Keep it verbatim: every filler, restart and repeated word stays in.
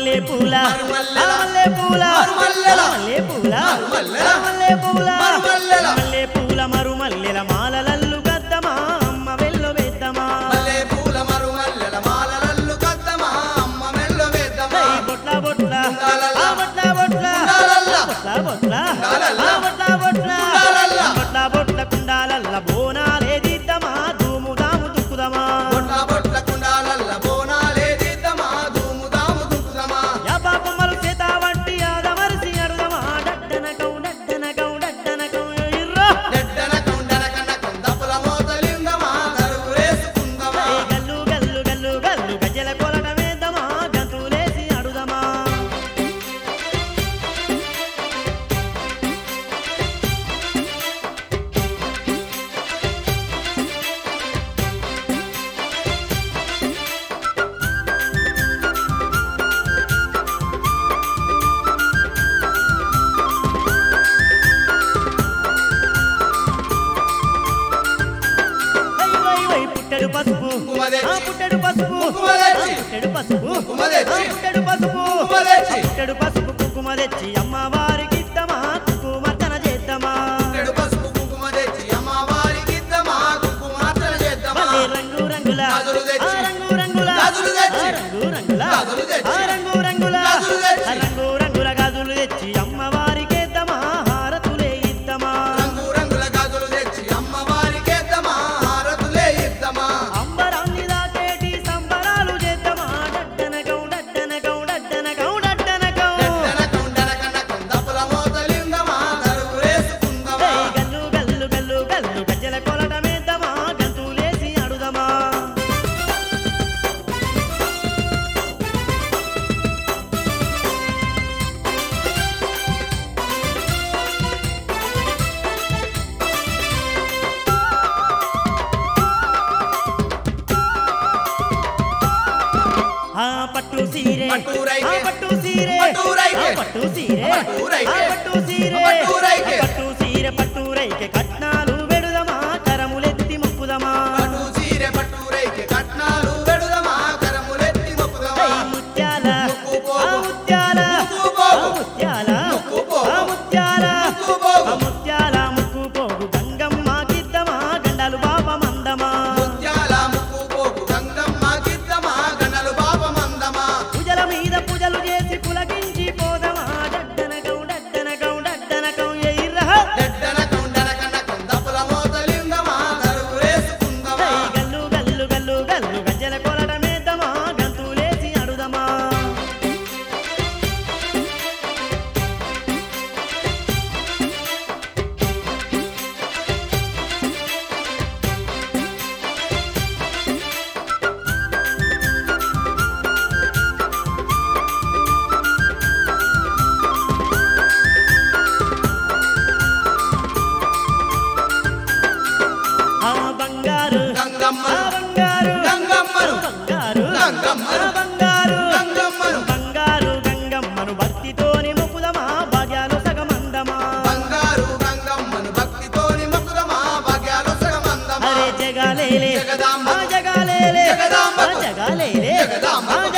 మల్లె పూల మరుమల్లెల మల్లె పూల మరుమల్లెల మల్లె పూల మరుమల్లెల మల్లె పూల మరుమల్లెల మల్లె పూల మరుమల్లెల మాలలల్లు గద్దమా అమ్మ వెల్లో వేద్దమా మల్లె పూల మరుమల్లెల మాలలల్లు కద్దమా అమ్మ మెల్లో వేద్దమా బొట్ల బొట్ల ఉండాలల్ల ఆ బొట్ల బొట్ల ఉండాలల్ల బొట్ల బొట్ల ఉండాలల్ల ఆ బొట్ల బొట్ల ఉండాలల్ల బొట్ల బొట్ల కుండాలల్ల బోనాలే దిద్దమా ధూము దాము దుక్కుదమా బొట్ల బొట్ల కుండాలల్ల బోనాలే దిద్దమా ధూము దాము దుక్కుదమా యా పాపమ్మలు చేత వంటి ఆదమరిసి అడుదమా డడ్డనకం డడ్డనకం డడ్డనకం ఇర్రా డెడ్డన కొండన కనకం దప్పుల మోతలిందమా దరువులేసుకుందమా ఏ గల్లు గల్లు గల్లు గల్లు గజ్జల కొలట వేద్దమా గంతులేసి అడుదమా వై వై వై పుట్టెడు పసుపు కుంకుమ తెచ్చి. ఆ పుట్టెడు పసుపు కుంకుమ తెచ్చి. ఆ పుట్టెడు పసుపు కుంకుమ తెచ్చి. ఆ పుట్టెడు పసుపు కుంకుమ తెచ్చి. ఆ పుట్టెడు పసుపు కుంకుమ తెచ్చి అమ్మవారికి ఇద్దమా కుంకుమర్చన చేద్దామా చెడు పసుపు కుంకుమ తెచ్చి అమ్మవారికి ఇద్దమా కుంకుమార్చన చేద్దామా మళ్ళీ రంగు రంగుల గాజులు తెచ్చి. ఆ రంగు రంగుల గాజులు తెచ్చి. ఆ రంగు రంగుల గాజులు తెచ్చి. ఆ రంగు రంగుల గాజులు తెచ్చి. ఆ రంగు రంగుల గాజులు తెచ్చి అమ్మవారికి ఇద్దమా హారతులే ఇద్దమా రంగు రంగుల గాజులు తెచ్చి అమ్మవారికి ఇద్దమా హారతులే ఇద్దమా అంబరాన్ని దాకేటి సంబరాలు చేద్దామా డడ్డనకం డడ్డనకం డడ్డనకం డడ్డనకం డెడ్డన కొండన కనకం దప్పుల మోతలిందమా దరువులేసుకుందమా ఏయ్ గల్లు గల్లు గల్లు గల్లు గజ్జల కొలట మేద్దమా గంతులేసి అడుదమా ఆ పట్టు సీరే పట్టురైకే. ఆ పట్టు సీరే పట్టురైకే. ఆ పట్టు సీరే పట్టురైకే. ఆ పట్టు సీరే పట్టురైకే. ఆ పట్టు సీరే పట్టురైకే కట్నాలు వెడుదమా కరములెత్తి మొక్కుదమా పట్టు చీరె పట్టు రైకి కట్నాలు వెడుదమా కరములెత్తి మొక్కుదమా ఏయ్ ముత్యాల ముక్కు పోగు. ఆ ముత్యాల ముక్కు పోగు. ఆ ముత్యాల ముక్కు పోగు. ఆ ముత్యాల ముక్కు పోగు. ఆ ముత్యాల ముక్కు పోగు గంగమ్మ కిద్దమా గండాలు బాబా మందమా ముత్యాల ముక్కు పోగు గంగమ్మ గిద్దమా గణలు బాబ మందమా పూజల మీద పూజలు చేసి పులకించి పోదమా డడ్డనకం డడ్డనకం డడ్డనకం ఎయిర్రహ డెడ్డన కొండన కనకం దప్పుల మోతలిందమా దరువులేసుకుందమా ఏయ్ గల్లు గల్లు గల్లు గల్లు గజ్జల కొలట మేద్దమా గంతులేసి అడుదమా ఆ బంగారు గంగమ్మ ఆ బంగారు గంగమ్మను బంగారు గంగమ్మను ఆ బంగారు గంగమ్మను బంగారు గంగమ్మను భక్తితోని మొక్కుదమా భాగ్యాలు సగమందమా బంగారు గంగమ్మను భక్తితోని మొక్కుదమా భాగ్యాలు సగమందమా అరే జగాలేలే జగదాంబ. ఆ జగాలేలే జగదాంబ. ఆ జగాలేలే జగదాంబ. ఆ